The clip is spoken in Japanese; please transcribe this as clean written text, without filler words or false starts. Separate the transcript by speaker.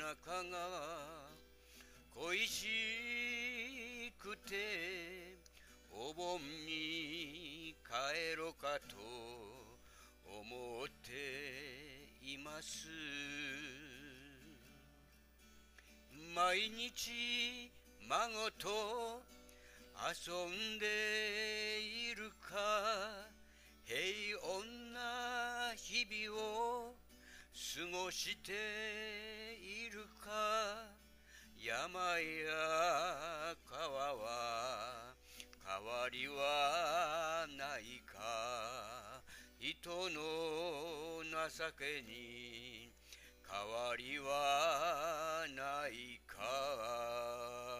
Speaker 1: 中が恋しくてお盆に帰ろうかと思っています。毎日孫と遊んでいるか平穏な日々を過ごしているか、山や川は変わりはないか、人の情けに変わりはないか。